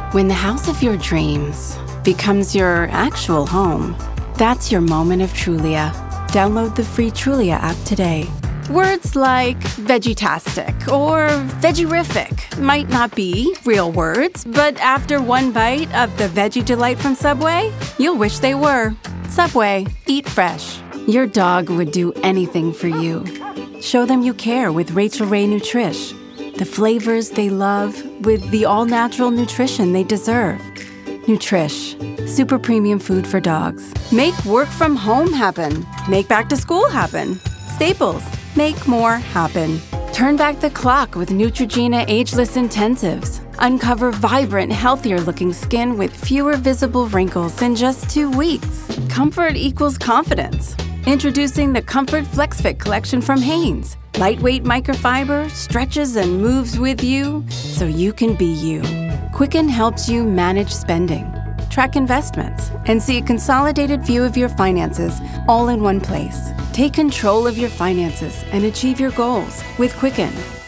When the house of your dreams becomes your actual home, that's your moment of Trulia. Download the free Trulia app today. Words like vegetastic or veggierific might not be real words, but after one bite of the Veggie Delight from Subway, you'll wish they were. Subway, eat fresh. Your dog would do anything for you. Show them you care with Rachel Ray Nutrish. The flavors they love with the all-natural nutrition they deserve. Nutrish, super premium food for dogs. Make work from home happen. Make back to school happen. Staples, make more happen. Turn back the clock with Neutrogena Ageless Intensives. Uncover vibrant, healthier-looking skin with fewer visible wrinkles in just 2 weeks. Comfort equals confidence. Introducing the Comfort FlexFit collection from Hanes. Lightweight microfiber stretches and moves with you so you can be you. Quicken helps you manage spending, track investments, and see a consolidated view of your finances all in one place. Take control of your finances and achieve your goals with Quicken.